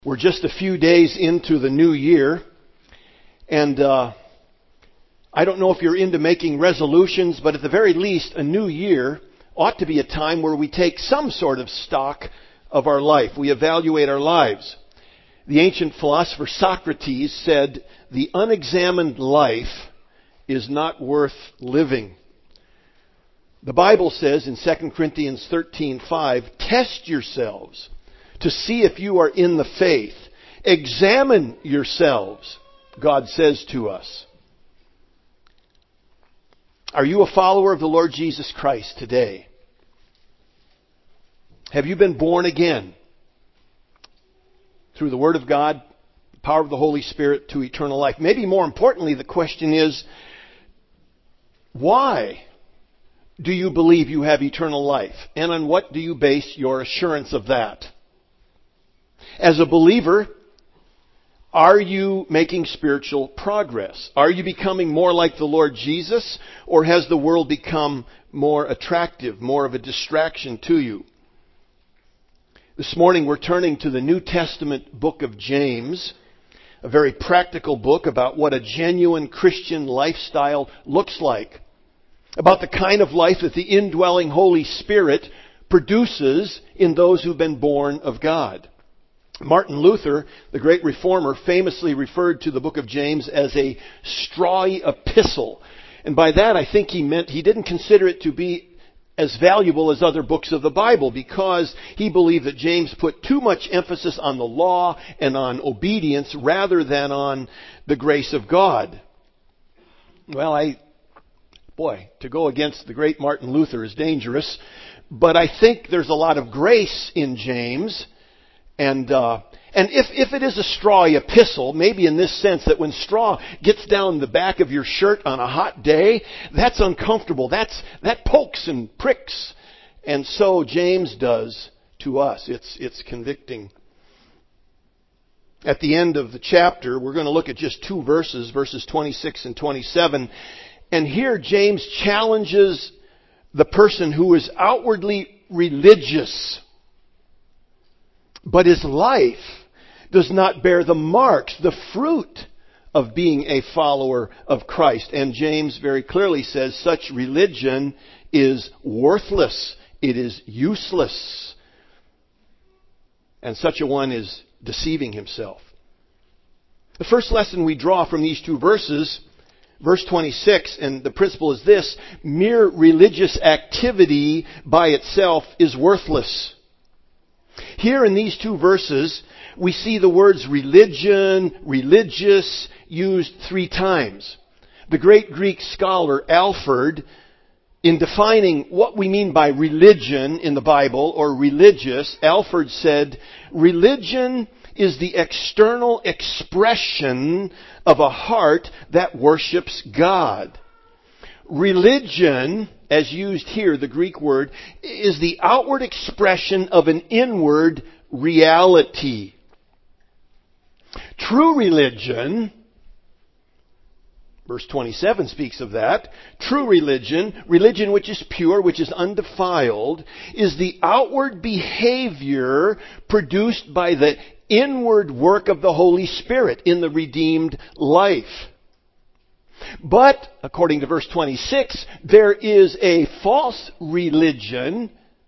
We're just a few days into the new year, and I don't know if you're into making resolutions, but at the very least, a new year ought to be a time where we take some sort of stock of our life. We evaluate our lives. The ancient philosopher Socrates said, "The unexamined life is not worth living." The Bible says in 2 Corinthians 13:5, "Test yourselves to see if you are in the faith. Examine yourselves," God says to us. Are you a follower of the Lord Jesus Christ today? Have you been born again through the Word of God, the power of the Holy Spirit to eternal life? Maybe more importantly, the question is, why do you believe you have eternal life? And on what do you base your assurance of that? As a believer, are you making spiritual progress? Are you becoming more like the Lord Jesus? Or has the world become more attractive, more of a distraction to you? This morning we're turning to the New Testament book of James, a very practical book about what a genuine Christian lifestyle looks like, about the kind of life that the indwelling Holy Spirit produces in those who've been born of God. Martin Luther, the great reformer, famously referred to the book of James as a strawy epistle. And by that I think he meant he didn't consider it to be as valuable as other books of the Bible because he believed that James put too much emphasis on the law and on obedience rather than on the grace of God. Well, to go against the great Martin Luther is dangerous, but I think there's a lot of grace in James. And if it is a strawy epistle, maybe in this sense that when straw gets down the back of your shirt on a hot day, that's uncomfortable. That pokes and pricks. And so James does to us. It's convicting. At the end of the chapter, we're going to look at just two verses, verses 26 and 27. And here James challenges the person who is outwardly religious, but his life does not bear the marks, the fruit of being a follower of Christ. And James very clearly says such religion is worthless. It is useless. And such a one is deceiving himself. The first lesson we draw from these two verses, verse 26, and the principle is this: mere religious activity by itself is worthless. Here in these two verses, we see the words religion, religious, used 3 times. The great Greek scholar Alford, in defining what we mean by religion in the Bible, or religious, Alford said, religion is the external expression of a heart that worships God. Religion, as used here, the Greek word, is the outward expression of an inward reality. True religion, verse 27 speaks of that. True religion, religion which is pure, which is undefiled, is the outward behavior produced by the inward work of the Holy Spirit in the redeemed life. But, according to verse 26, there is a false religion,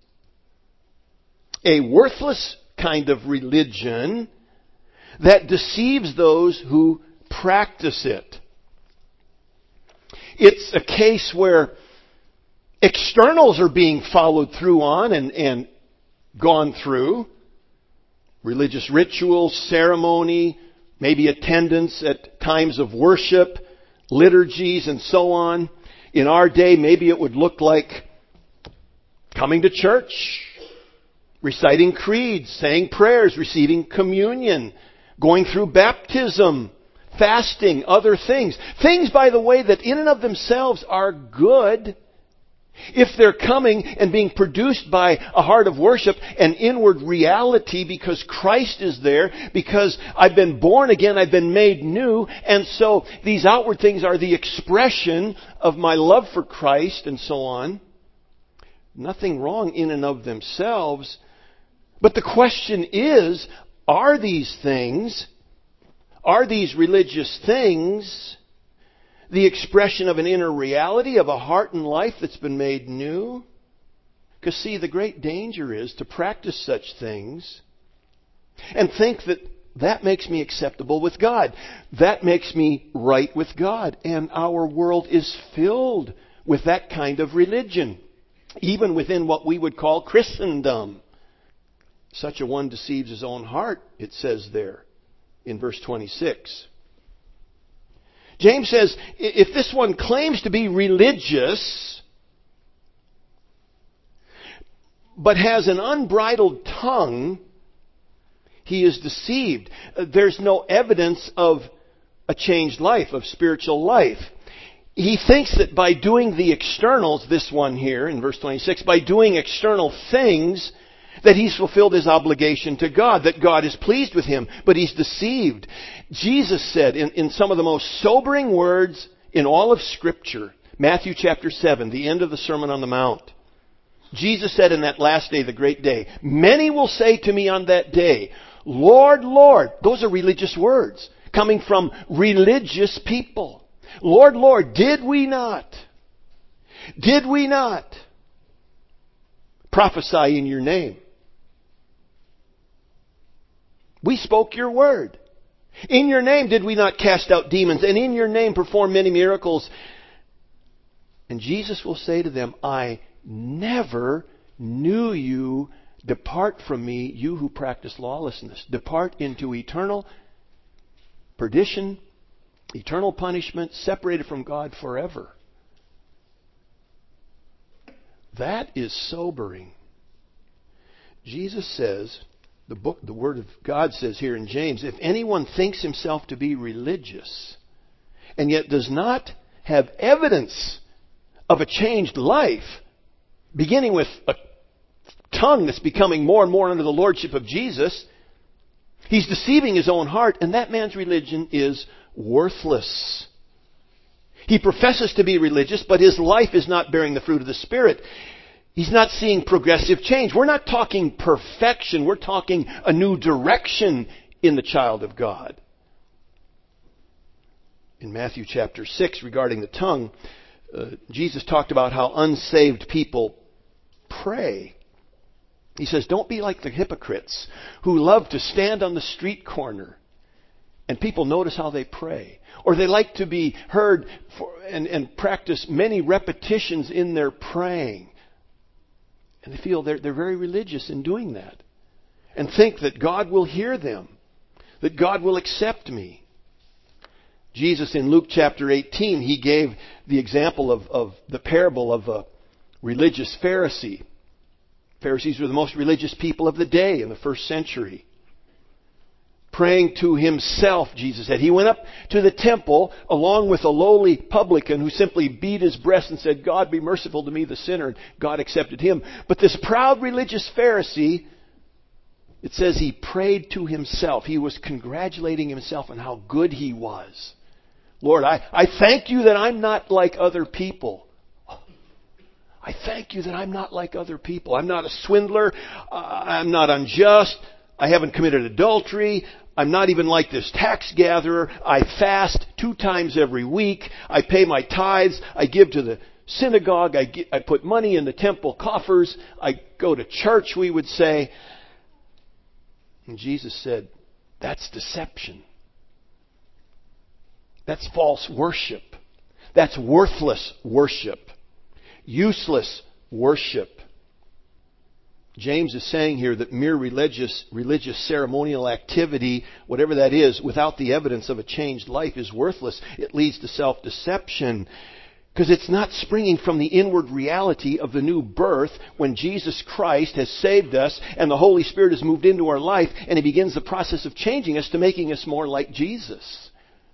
a worthless kind of religion that deceives those who practice it. It's a case where externals are being followed through on and gone through. Religious rituals, ceremony, maybe attendance at times of worship, liturgies and so on. In our day, maybe it would look like coming to church, reciting creeds, saying prayers, receiving communion, going through baptism, fasting, other things. Things, by the way, that in and of themselves are good if they're coming and being produced by a heart of worship, an inward reality because Christ is there, because I've been born again, I've been made new, and so these outward things are the expression of my love for Christ and so on. Nothing wrong in and of themselves, but the question is, Are these religious things, the expression of an inner reality, of a heart and life that's been made new? Because see, the great danger is to practice such things and think that that makes me acceptable with God. That makes me right with God. And our world is filled with that kind of religion, even within what we would call Christendom. Such a one deceives his own heart, it says there in verse 26. James says, if this one claims to be religious, but has an unbridled tongue, he is deceived. There's no evidence of a changed life, of spiritual life. He thinks that by doing the externals, this one here in verse 26, by doing external things, that he's fulfilled his obligation to God, that God is pleased with him, but he's deceived. Jesus said in some of the most sobering words in all of Scripture, Matthew chapter 7, the end of the Sermon on the Mount, Jesus said in that last day, the great day, many will say to me on that day, Lord, Lord. Those are religious words coming from religious people. Lord, Lord, did we not prophesy in your name? We spoke your word. In your name did we not cast out demons, and in your name perform many miracles? And Jesus will say to them, I never knew you. Depart from me, you who practice lawlessness. Depart into eternal perdition, eternal punishment, separated from God forever. That is sobering. Jesus says, the Word of God says here in James, if anyone thinks himself to be religious and yet does not have evidence of a changed life, beginning with a tongue that's becoming more and more under the lordship of Jesus, he's deceiving his own heart, and that man's religion is worthless. He professes to be religious, but his life is not bearing the fruit of the Spirit. He's not seeing progressive change. We're not talking perfection. We're talking a new direction in the child of God. In Matthew chapter 6, regarding the tongue, Jesus talked about how unsaved people pray. He says, don't be like the hypocrites who love to stand on the street corner and people notice how they pray. Or they like to be heard and practice many repetitions in their praying. And they feel they're very religious in doing that. And think that God will hear them. That God will accept me. Jesus in Luke chapter 18, he gave the example of the parable of a religious Pharisee. Pharisees were the most religious people of the day in the first century. Praying to himself, Jesus said. He went up to the temple along with a lowly publican who simply beat his breast and said, God, be merciful to me, the sinner. And God accepted him. But this proud religious Pharisee, it says he prayed to himself. He was congratulating himself on how good he was. Lord, I thank you that I'm not like other people. I thank you that I'm not like other people. I'm not a swindler. I'm not unjust. I haven't committed adultery. I'm not even like this tax gatherer. I fast 2 times every week. I pay my tithes. I give to the synagogue. I put money in the temple coffers. I go to church, we would say. And Jesus said, that's deception. That's false worship. That's worthless worship. Useless worship. James is saying here that mere religious ceremonial activity, whatever that is, without the evidence of a changed life is worthless. It leads to self-deception. Because it's not springing from the inward reality of the new birth when Jesus Christ has saved us and the Holy Spirit has moved into our life and He begins the process of changing us to making us more like Jesus.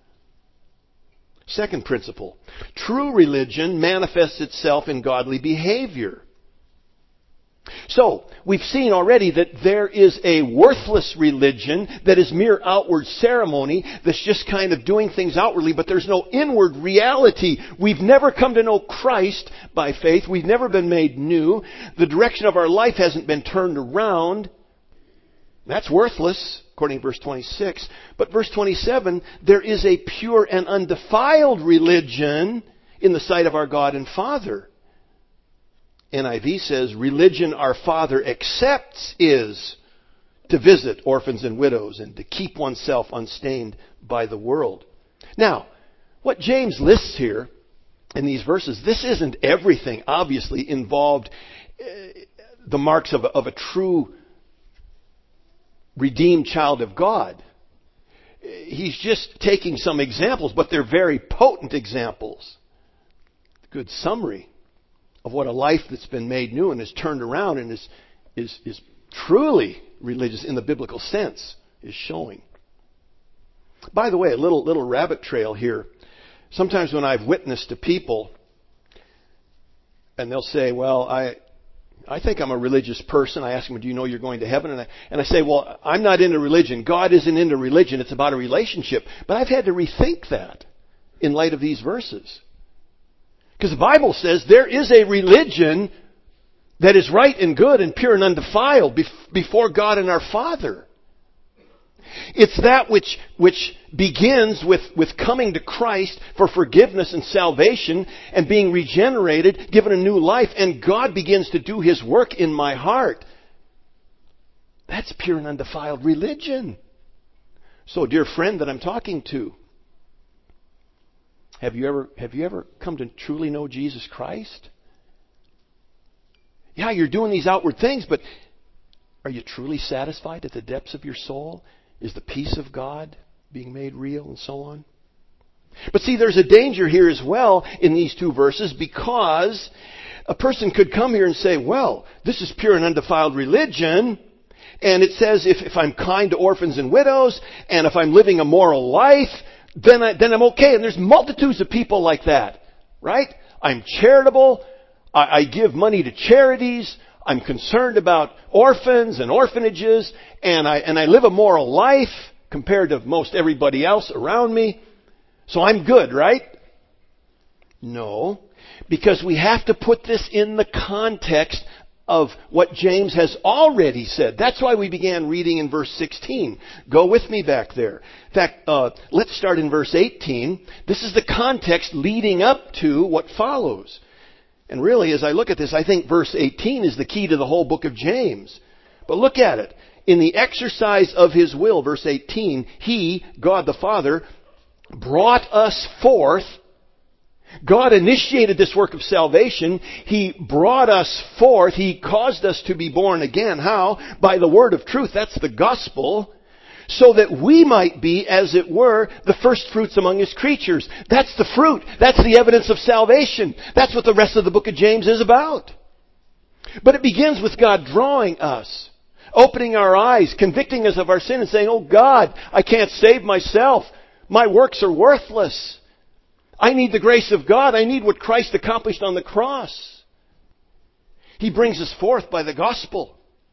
Second principle, true religion manifests itself in godly behavior. So, we've seen already that there is a worthless religion that is mere outward ceremony that's just kind of doing things outwardly, but there's no inward reality. We've never come to know Christ by faith. We've never been made new. The direction of our life hasn't been turned around. That's worthless. according to verse 26. But verse 27, there is a pure and undefiled religion in the sight of our God and Father. NIV says, religion our Father accepts is to visit orphans and widows and to keep oneself unstained by the world. Now, what James lists here in these verses, this isn't everything, obviously, involved the marks of a true redeemed child of God. He's just taking some examples, but they're very potent examples. Good summary of what a life that's been made new and is turned around and is truly religious in the biblical sense is showing. By the way, a little rabbit trail here. Sometimes when I've witnessed to people, and they'll say, well, I think I'm a religious person. I ask them, do you know you're going to heaven? And I say, well, I'm not into religion. God isn't into religion. It's about a relationship. But I've had to rethink that in light of these verses. Because the Bible says there is a religion that is right and good and pure and undefiled before God and our Father. It's that which begins with coming to Christ for forgiveness and salvation and being regenerated, given a new life, and God begins to do His work in my heart. That's pure and undefiled religion. So, dear friend that I'm talking to, have you ever come to truly know Jesus Christ? Yeah, you're doing these outward things, but are you truly satisfied at the depths of your soul? Is the peace of God being made real and so on? But see, there's a danger here as well in these two verses, because a person could come here and say, well, this is pure and undefiled religion, and it says if I'm kind to orphans and widows, and if I'm living a moral life, then I'm okay. And there's multitudes of people like that, right? I'm charitable. I give money to charities. I'm concerned about orphans and orphanages, and I live a moral life compared to most everybody else around me. So I'm good, right? No, because we have to put this in the context of what James has already said. That's why we began reading in verse 16. Go with me back there. In fact, let's start in verse 18. This is the context leading up to what follows. And really, as I look at this, I think verse 18 is the key to the whole book of James. But look at it. In the exercise of His will, verse 18, He, God the Father, brought us forth. God initiated this work of salvation. He brought us forth. He caused us to be born again. How? By the word of truth. That's the gospel. So that we might be, as it were, the first fruits among His creatures. That's the fruit. That's the evidence of salvation. That's what the rest of the book of James is about. But it begins with God drawing us, opening our eyes, convicting us of our sin and saying, oh God, I can't save myself. My works are worthless. I need the grace of God. I need what Christ accomplished on the cross. He brings us forth by the gospel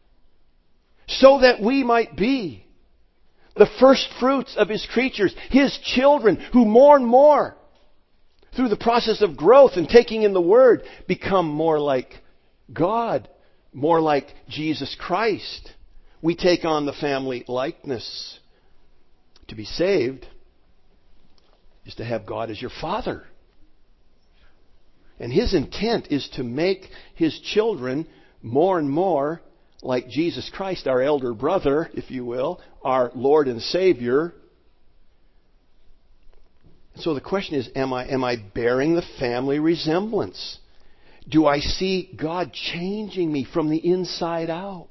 so that we might be the first fruits of His creatures, His children, who more and more, through the process of growth and taking in the Word, become more like God, more like Jesus Christ. We take on the family likeness. To be saved is to have God as your Father. And His intent is to make His children more and more like Jesus Christ, our elder brother, if you will, our Lord and Savior. So the question is, am I bearing the family resemblance? Do I see God changing me from the inside out?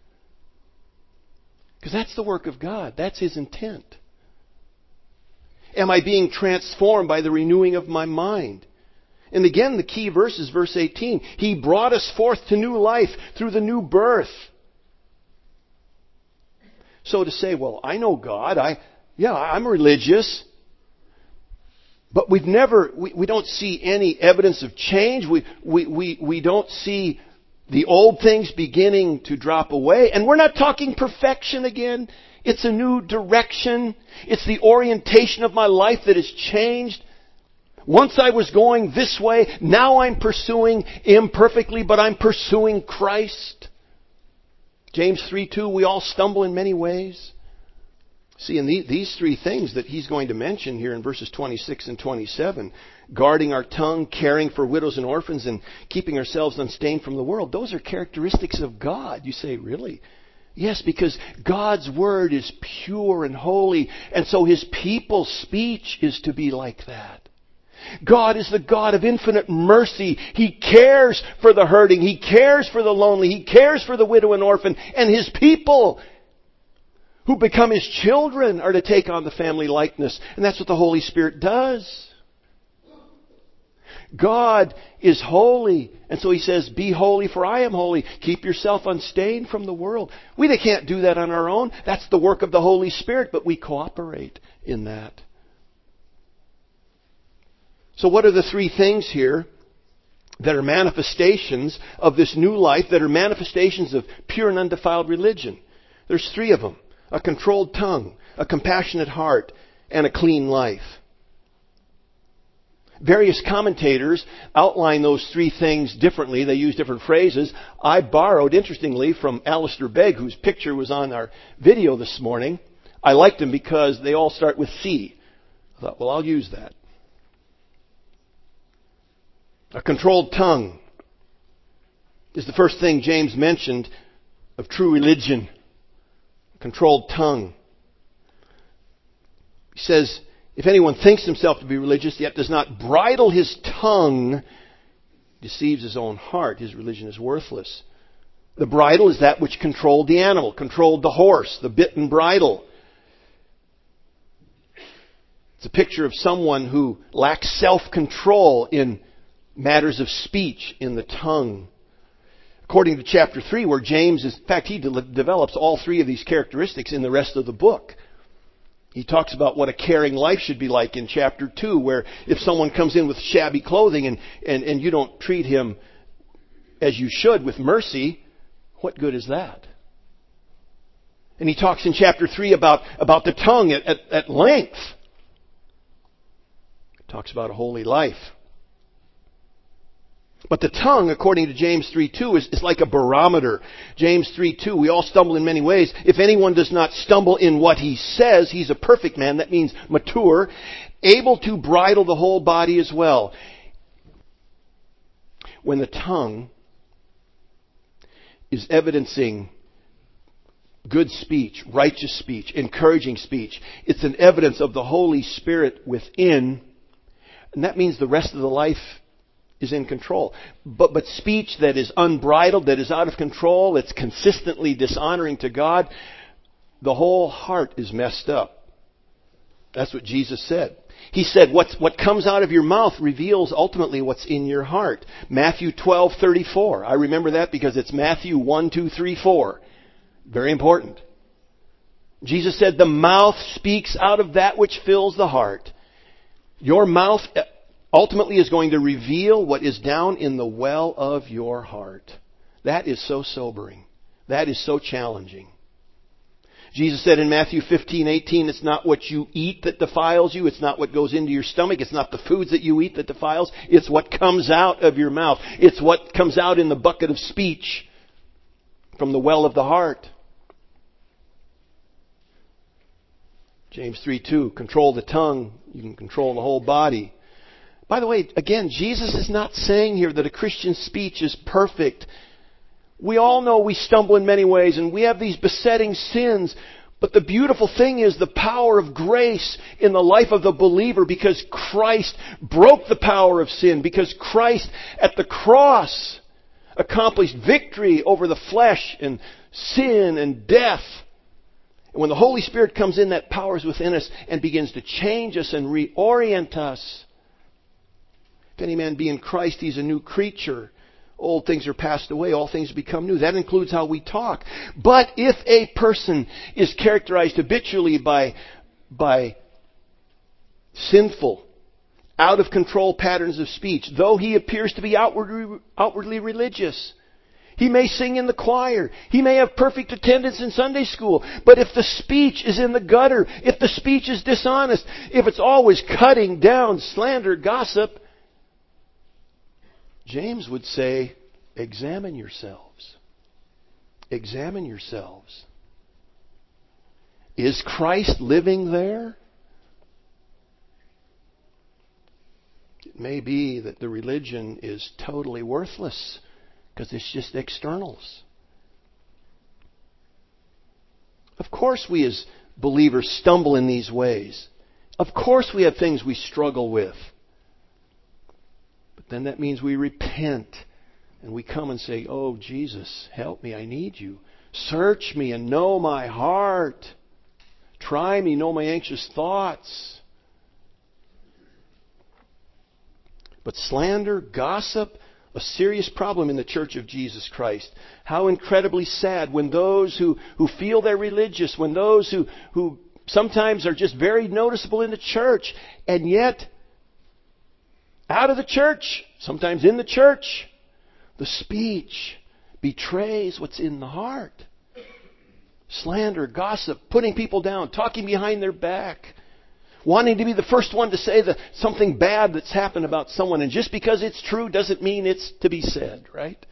Because that's the work of God. That's His intent. Am I being transformed by the renewing of my mind? And again, the key verse is verse 18. He brought us forth to new life through the new birth. So to say, well, I know God. I'm religious. But we don't see any evidence of change. We don't see the old things beginning to drop away. And we're not talking perfection again. It's a new direction. It's the orientation of my life that has changed. Once I was going this way, now I'm pursuing imperfectly, but I'm pursuing Christ. James 3:2, we all stumble in many ways. See, and these three things that he's going to mention here in verses 26 and 27, guarding our tongue, caring for widows and orphans, and keeping ourselves unstained from the world, those are characteristics of God. You say, really? Yes, because God's Word is pure and holy, and so His people's speech is to be like that. God is the God of infinite mercy. He cares for the hurting. He cares for the lonely. He cares for the widow and orphan. And His people who become His children are to take on the family likeness. And that's what the Holy Spirit does. God is holy. And so He says, be holy for I am holy. Keep yourself unstained from the world. We can't do that on our own. That's the work of the Holy Spirit, but we cooperate in that. So what are the three things here that are manifestations of this new life, that are manifestations of pure and undefiled religion? There's three of them. A controlled tongue, a compassionate heart, and a clean life. Various commentators outline those three things differently. They use different phrases. I borrowed, interestingly, from Alistair Begg, whose picture was on our video this morning. I liked them because they all start with C. I thought, well, I'll use that. A controlled tongue is the first thing James mentioned of true religion. Controlled tongue. He says, if anyone thinks himself to be religious, yet does not bridle his tongue, deceives his own heart. His religion is worthless. The bridle is that which controlled the animal, controlled the horse, the bit and bridle. It's a picture of someone who lacks self-control in matters of speech, in the tongue. According to chapter 3, where James is, in fact, he develops all three of these characteristics in the rest of the book. He talks about what a caring life should be like in chapter 2, where if someone comes in with shabby clothing and you don't treat him as you should with mercy, what good is that? And he talks in chapter 3 about the tongue at length. He talks about a holy life. But the tongue, according to James 3:2, is like a barometer. James 3:2, we all stumble in many ways. If anyone does not stumble in what he says, he's a perfect man. That means mature, able to bridle the whole body as well. When the tongue is evidencing good speech, righteous speech, encouraging speech, it's an evidence of the Holy Spirit within, and that means the rest of the life is in control. But speech that is unbridled, that is out of control, it's consistently dishonoring to God, the whole heart is messed up. That's what Jesus said. He said, what comes out of your mouth reveals ultimately what's in your heart. Matthew 12:34. I remember that because it's Matthew 1, 2, 3, 4. Very important. Jesus said, the mouth speaks out of that which fills the heart. Your mouth ultimately is going to reveal what is down in the well of your heart. That is so sobering. That is so challenging. Jesus said in Matthew 15:18, it's not what you eat that defiles you. It's not what goes into your stomach. It's not the foods that you eat that defiles. It's what comes out of your mouth. It's what comes out in the bucket of speech from the well of the heart. James 3:2, control the tongue. You can control the whole body. By the way, again, Jesus is not saying here that a Christian's speech is perfect. We all know we stumble in many ways and we have these besetting sins. But the beautiful thing is the power of grace in the life of the believer, because Christ broke the power of sin, because Christ at the cross accomplished victory over the flesh and sin and death. And when the Holy Spirit comes in, that power is within us and begins to change us and reorient us. If any man be in Christ, he's a new creature. Old things are passed away, all things become new. That includes how we talk. But if a person is characterized habitually by sinful, out of control patterns of speech, though he appears to be outwardly religious, he may sing in the choir, he may have perfect attendance in Sunday school, but if the speech is in the gutter, if the speech is dishonest, if it's always cutting down, slander, gossip, James would say, examine yourselves. Examine yourselves. Is Christ living there? It may be that the religion is totally worthless because it's just externals. Of course we as believers stumble in these ways. Of course we have things we struggle with. But then that means we repent and we come and say, "Oh, Jesus, help me, I need you. Search me and know my heart. Try me, know my anxious thoughts." But slander, gossip, a serious problem in the Church of Jesus Christ. How incredibly sad when those who feel they're religious, when those who sometimes are just very noticeable in the church, and yet out of the church, sometimes in the church, the speech betrays what's in the heart. Slander, gossip, putting people down, talking behind their back, wanting to be the first one to say something bad that's happened about someone. And just because it's true doesn't mean it's to be said, right?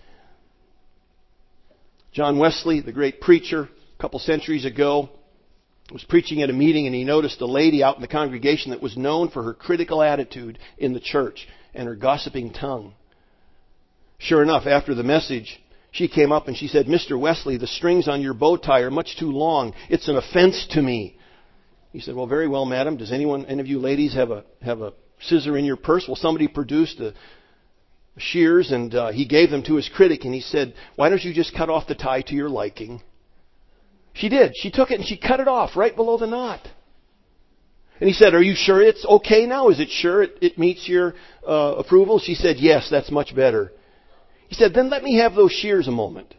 John Wesley, the great preacher, a couple centuries ago, was preaching at a meeting and he noticed a lady out in the congregation that was known for her critical attitude in the church and her gossiping tongue. Sure enough, after the message, she came up and she said, "Mr. Wesley, the strings on your bow tie are much too long. It's an offense to me." He said, "Well, very well, madam. Does any of you ladies have a scissor in your purse?" Well, somebody produced a shears and he gave them to his critic and he said, "Why don't you just cut off the tie to your liking?" She did. She took it and she cut it off right below the knot. And he said, "Are you sure it's okay now? Is it sure it meets your approval?" She said, "Yes, that's much better." He said, "Then let me have those shears a moment."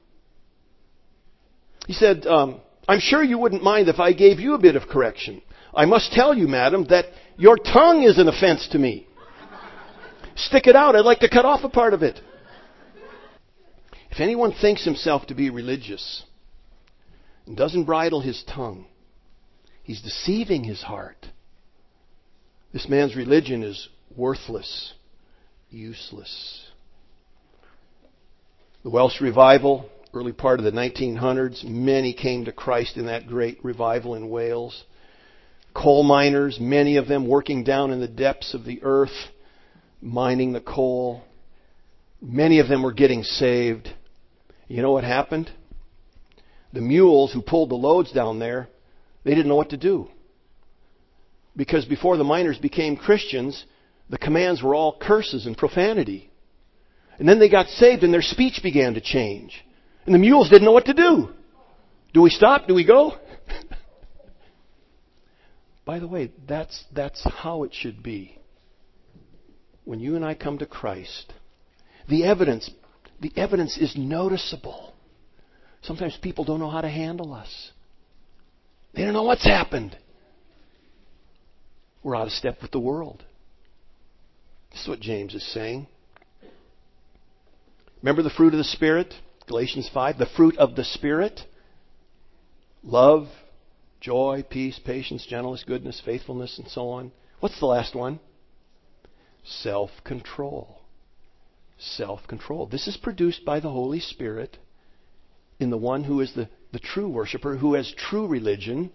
He said, "I'm sure you wouldn't mind if I gave you a bit of correction. I must tell you, madam, that your tongue is an offense to me. Stick it out. I'd like to cut off a part of it." If anyone thinks himself to be religious and doesn't bridle his tongue, he's deceiving his heart. This man's religion is worthless, useless. The Welsh revival, early part of the 1900s, many came to Christ in that great revival in Wales. Coal miners, many of them working down in the depths of the earth, mining the coal. Many of them were getting saved. You know what happened? The mules who pulled the loads down there, they didn't know what to do. Because before the miners became Christians, the commands were all curses and profanity. And then they got saved and their speech began to change. And the mules didn't know what to do. Do we stop? Do we go? By the way, that's how it should be. When you and I come to Christ, the evidence is noticeable. Sometimes people don't know how to handle us. They don't know what's happened. We're out of step with the world. This is what James is saying. Remember the fruit of the Spirit? Galatians 5, the fruit of the Spirit. Love, joy, peace, patience, gentleness, goodness, faithfulness, and so on. What's the last one? Self-control. Self-control. This is produced by the Holy Spirit in the one who is the true worshiper, who has true religion,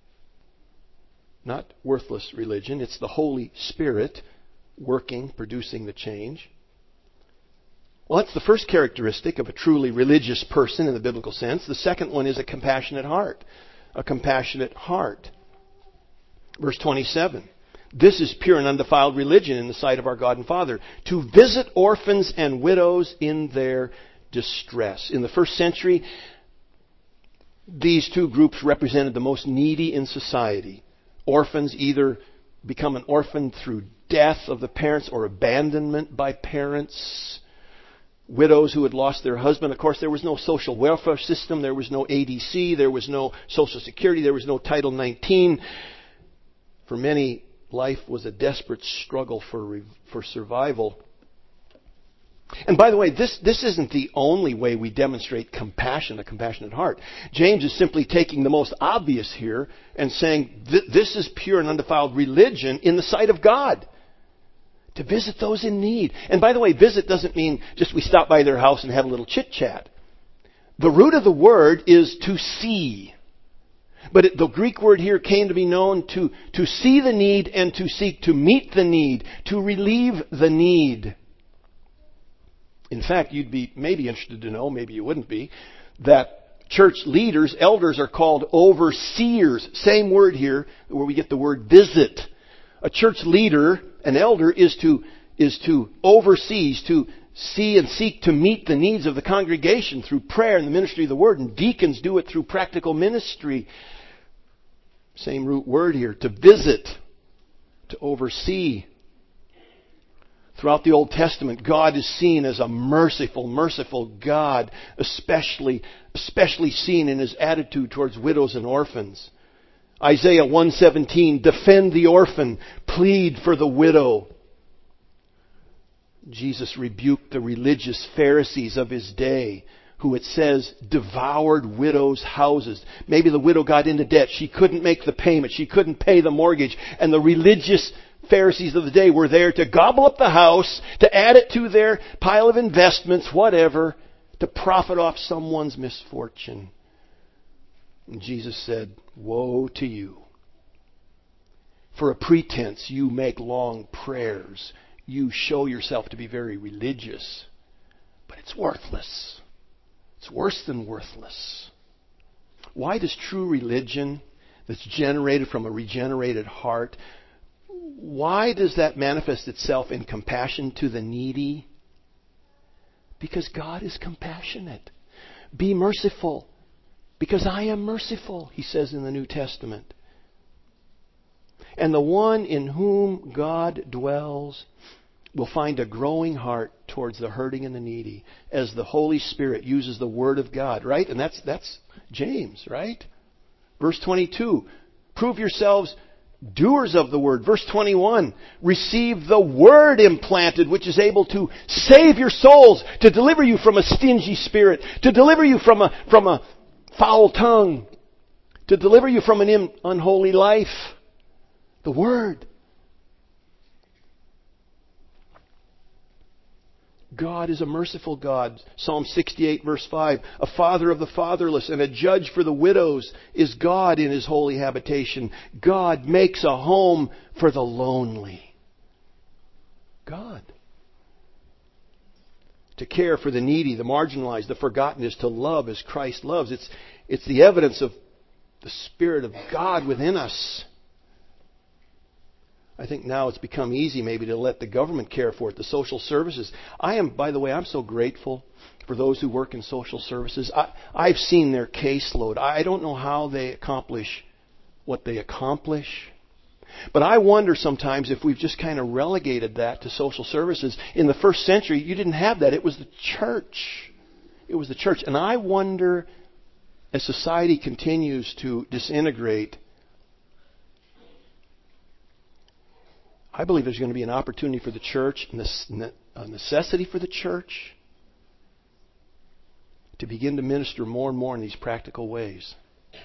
not worthless religion. It's the Holy Spirit working, producing the change. Well, that's the first characteristic of a truly religious person in the biblical sense. The second one is a compassionate heart. A compassionate heart. Verse 27. This is pure and undefiled religion in the sight of our God and Father, to visit orphans and widows in their distress. In the first century, these two groups represented the most needy in society. Orphans either become an orphan through death of the parents or abandonment by parents. Widows who had lost their husband. Of course, there was no social welfare system. There was no ADC. There was no Social Security. There was no Title 19. For many, life was a desperate struggle for survival. And by the way, this isn't the only way we demonstrate compassion, a compassionate heart. James is simply taking the most obvious here and saying this is pure and undefiled religion in the sight of God. To visit those in need. And by the way, visit doesn't mean just we stop by their house and have a little chit-chat. The root of the word is to see. But the Greek word here came to be known to see the need and to seek to meet the need, to relieve the need. In fact, you'd be maybe interested to know, maybe you wouldn't be, that church leaders, elders, are called overseers. Same word here where we get the word visit. A church leader, an elder, is to oversee, to see and seek to meet the needs of the congregation through prayer and the ministry of the word. And deacons do it through practical ministry. Same root word here, to visit, to oversee. Throughout the Old Testament, God is seen as a merciful God, especially seen in His attitude towards widows and orphans. Isaiah 1:17, defend the orphan, plead for the widow. Jesus rebuked the religious Pharisees of His day, who it says devoured widows' houses. Maybe the widow got into debt. She couldn't make the payment. She couldn't pay the mortgage. And the religious Pharisees of the day were there to gobble up the house, to add it to their pile of investments, whatever, to profit off someone's misfortune. And Jesus said, woe to you. For a pretense, you make long prayers. You show yourself to be very religious. But it's worthless. It's worse than worthless. Why does true religion that's generated from a regenerated heart, why does that manifest itself in compassion to the needy? Because God is compassionate. Be merciful, because I am merciful, He says in the New Testament. And the one in whom God dwells will find a growing heart towards the hurting and the needy as the Holy Spirit uses the Word of God, right? And that's James, right? Verse 22, prove yourselves doers of the Word. Verse 21, receive the Word implanted, which is able to save your souls, to deliver you from a stingy spirit, to deliver you from a foul tongue, to deliver you from an unholy life. The Word. God is a merciful God. Psalm 68 verse 5. A father of the fatherless and a judge for the widows is God in His holy habitation. God makes a home for the lonely. God. To care for the needy, the marginalized, the forgotten is to love as Christ loves. It's the evidence of the Spirit of God within us. I think now it's become easy maybe to let the government care for it, the social services. By the way, I'm so grateful for those who work in social services. I've seen their caseload. I don't know how they accomplish what they accomplish. But I wonder sometimes if we've just kind of relegated that to social services. In the first century, you didn't have that. It was the church. It was the church. And I wonder, as society continues to disintegrate, I believe there's going to be an opportunity for the church, a necessity for the church to begin to minister more and more in these practical ways.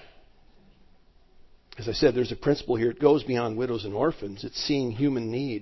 As I said, there's a principle here. It goes beyond widows and orphans. It's seeing human need.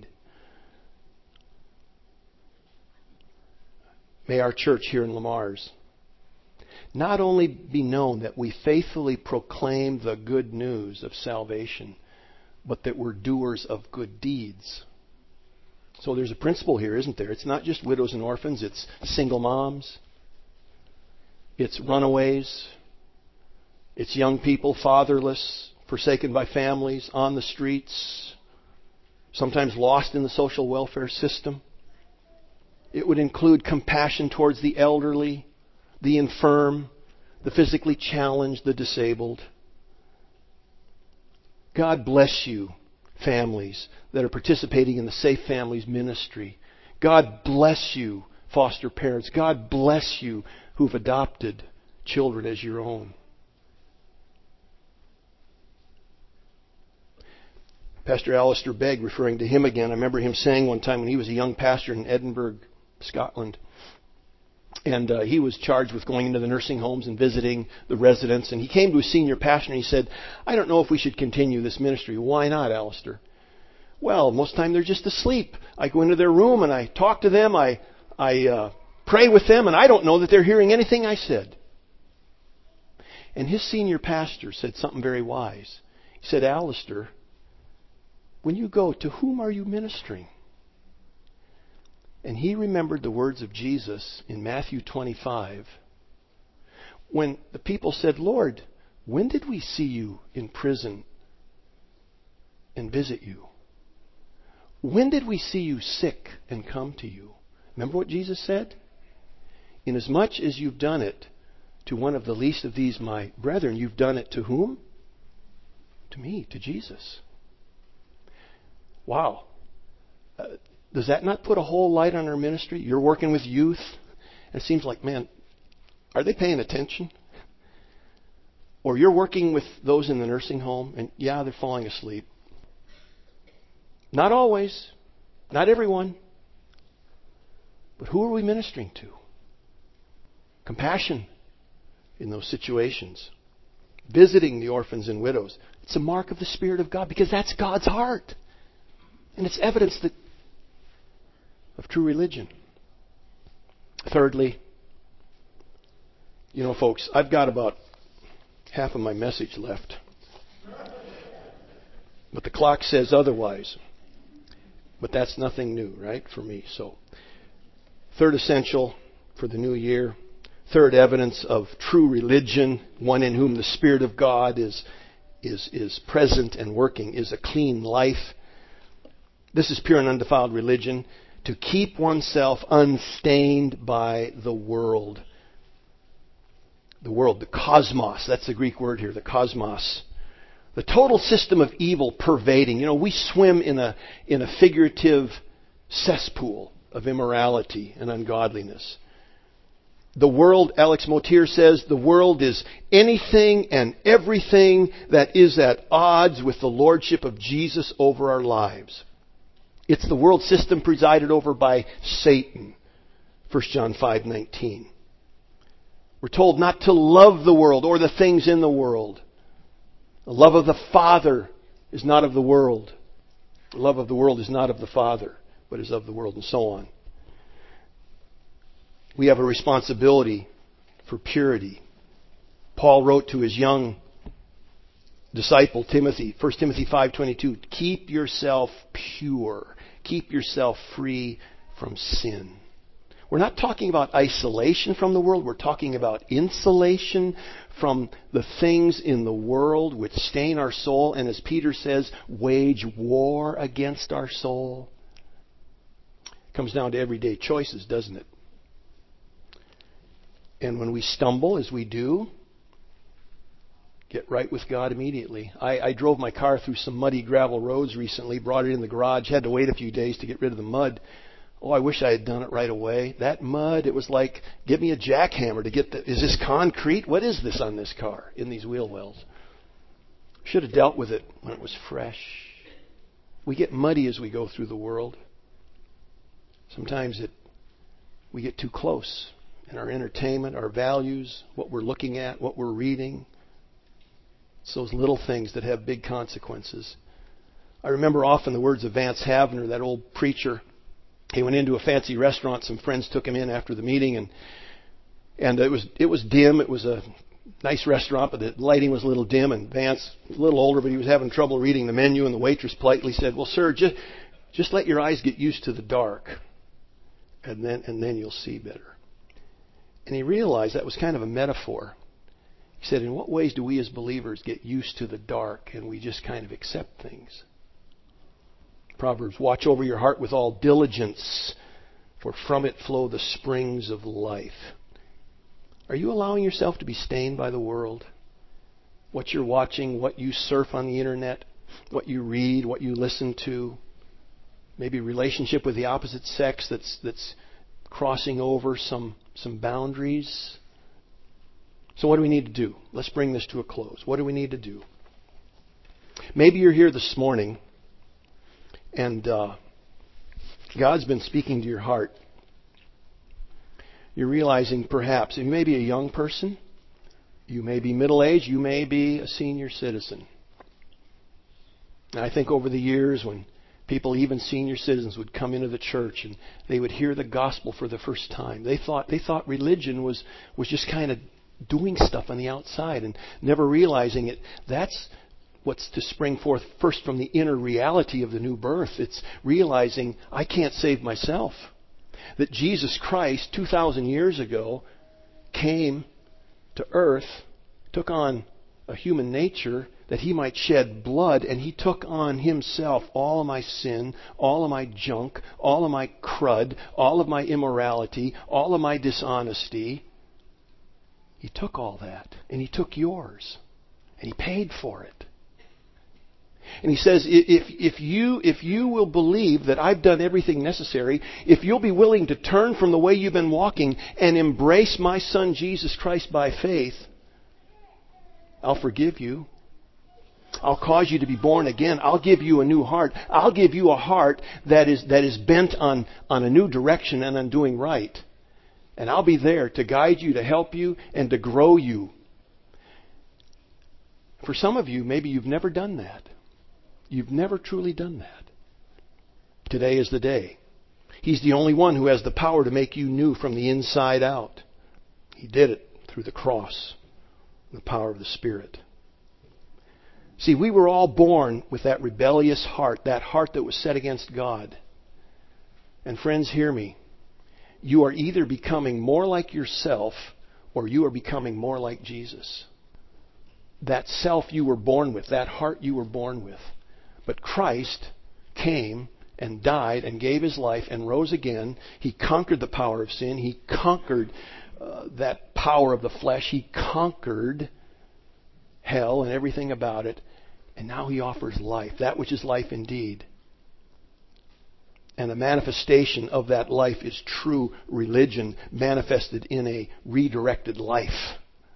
May our church here in Le Mars not only be known that we faithfully proclaim the good news of salvation, but that we're doers of good deeds. So there's a principle here, isn't there? It's not just widows and orphans. It's single moms. It's runaways. It's young people, fatherless, forsaken by families, on the streets, sometimes lost in the social welfare system. It would include compassion towards the elderly, the infirm, the physically challenged, the disabled. God bless you, families that are participating in the Safe Families ministry. God bless you, foster parents. God bless you who've adopted children as your own. Pastor Alistair Begg, referring to him again, I remember him saying one time when he was a young pastor in Edinburgh, Scotland, and he was charged with going into the nursing homes and visiting the residents. And he came to a senior pastor and he said, I don't know if we should continue this ministry. Why not, Alistair? Well, most of the time they're just asleep. I go into their room and I talk to them. I pray with them, and I don't know that they're hearing anything I said. And his senior pastor said something very wise. He said, Alistair, when you go, to whom are you ministering? And he remembered the words of Jesus in Matthew 25, when the people said, Lord, when did we see you in prison and visit you? When did we see you sick and come to you? Remember what Jesus said? Inasmuch as you've done it to one of the least of these my brethren, you've done it to whom? To me, to Jesus. Wow. Does that not put a whole light on our ministry? You're working with youth. It seems like, man, are they paying attention? Or you're working with those in the nursing home, and yeah, they're falling asleep. Not always. Not everyone. But who are we ministering to? Compassion in those situations. Visiting the orphans and widows. It's a mark of the Spirit of God, because that's God's heart. And it's evidence of true religion. Thirdly, you know, folks, I've got about half of my message left. But the clock says otherwise. But that's nothing new, right, for me. So, third essential for the new year. Third evidence of true religion, one in whom the Spirit of God is present and working, is a clean life. This is pure and undefiled religion, to keep oneself unstained by the world. The world, the cosmos, that's the Greek word here, the cosmos. The total system of evil pervading. You know, we swim in a figurative cesspool of immorality and ungodliness. The world, Alex Motier says, the world is anything and everything that is at odds with the lordship of Jesus over our lives. It's the world system presided over by Satan. 1 John 5:19. We're told not to love the world or the things in the world. The love of the Father is not of the world. The love of the world is not of the Father, but is of the world, and so on. We have a responsibility for purity. Paul wrote to his young disciple Timothy, 1 Timothy 5:22, keep yourself pure. Keep yourself free from sin. We're not talking about isolation from the world. We're talking about insulation from the things in the world which stain our soul, and as Peter says, wage war against our soul. It comes down to everyday choices, doesn't it? And when we stumble, as we do, get right with God immediately. I drove my car through some muddy gravel roads recently, brought it in the garage, had to wait a few days to get rid of the mud. Oh, I wish I had done it right away. That mud, it was like, give me a jackhammer to get is this concrete? What is this on this car, in these wheel wells? Should have dealt with it when it was fresh. We get muddy as we go through the world. Sometimes we get too close in our entertainment, our values, what we're looking at, what we're reading. It's those little things that have big consequences. I remember often the words of Vance Havner, that old preacher. He went into a fancy restaurant. Some friends took him in after the meeting, and it was dim. It was a nice restaurant, but the lighting was a little dim. And Vance, a little older, but he was having trouble reading the menu. And the waitress politely said, "Well, sir, just let your eyes get used to the dark, and then you'll see better." And he realized that was kind of a metaphor. He said, "In what ways do we as believers get used to the dark and we just kind of accept things?" Proverbs, watch over your heart with all diligence, for from it flow the springs of life. Are you allowing yourself to be stained by the world? What you're watching, what you surf on the internet, what you read, what you listen to, maybe relationship with the opposite sex that's crossing over some boundaries. So what do we need to do? Let's bring this to a close. What do we need to do? Maybe you're here this morning and God's been speaking to your heart. You're realizing perhaps, you may be a young person, you may be middle-aged, you may be a senior citizen. And I think over the years when people, even senior citizens, would come into the church and they would hear the gospel for the first time, they thought religion was just kind of doing stuff on the outside and never realizing it. That's what's to spring forth first from the inner reality of the new birth. It's realizing I can't save myself. That Jesus Christ, 2,000 years ago, came to earth, took on a human nature that He might shed blood, and He took on Himself all of my sin, all of my junk, all of my crud, all of my immorality, all of my dishonesty. He took all that, and He took yours, and He paid for it. And He says, if you will believe that I've done everything necessary, if you'll be willing to turn from the way you've been walking and embrace my Son Jesus Christ by faith, I'll forgive you. I'll cause you to be born again. I'll give you a new heart. I'll give you a heart that is bent on a new direction and on doing right. And I'll be there to guide you, to help you, and to grow you. For some of you, maybe you've never done that. You've never truly done that. Today is the day. He's the only one who has the power to make you new from the inside out. He did it through the cross, the power of the Spirit. See, we were all born with that rebellious heart, that heart that was set against God. And friends, hear me. You are either becoming more like yourself or you are becoming more like Jesus. That self you were born with, that heart you were born with. But Christ came and died and gave His life and rose again. He conquered the power of sin. He conquered that power of the flesh. He conquered hell and everything about it. And now He offers life, that which is life indeed. And the manifestation of that life is true religion manifested in a redirected life.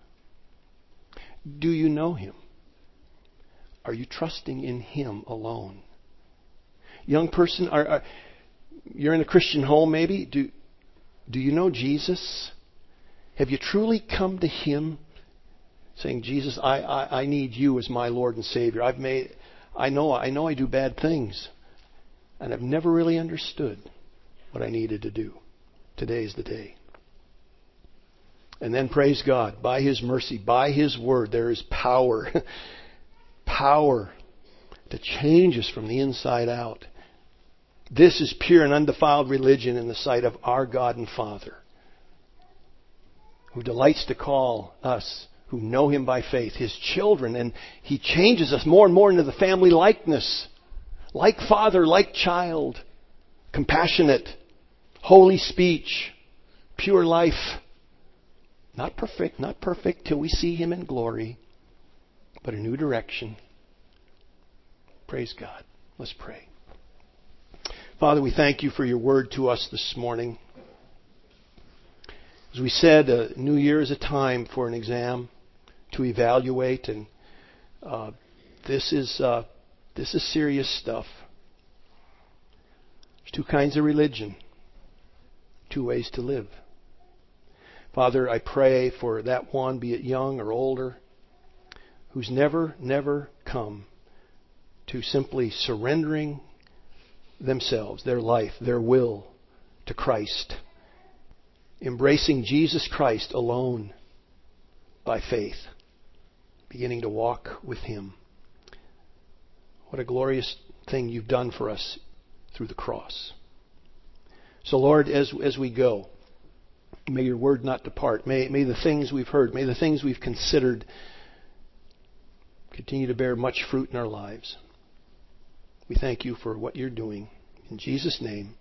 Do you know Him? Are you trusting in Him alone? Young person, you're in a Christian home maybe. Do you know Jesus? Have you truly come to Him saying, Jesus, I need You as my Lord and Savior. I know I do bad things. And I've never really understood what I needed to do. Today is the day. And then praise God, by His mercy, by His Word, there is power. Power to change us from the inside out. This is pure and undefiled religion in the sight of our God and Father, who delights to call us who know Him by faith His children. And He changes us more and more into the family likeness. Like father, like child. Compassionate. Holy speech. Pure life. Not perfect till we see Him in glory. But a new direction. Praise God. Let's pray. Father, we thank You for Your word to us this morning. As we said, a new year is a time for an exam to evaluate, and this is serious stuff. There's two kinds of religion, two ways to live. Father, I pray for that one, be it young or older, who's never come to simply surrendering themselves, their life, their will to Christ, embracing Jesus Christ alone by faith, beginning to walk with Him. What a glorious thing You've done for us through the cross. So Lord, as we go, may Your word not depart. May the things we've heard, may the things we've considered continue to bear much fruit in our lives. We thank You for what You're doing. In Jesus' name.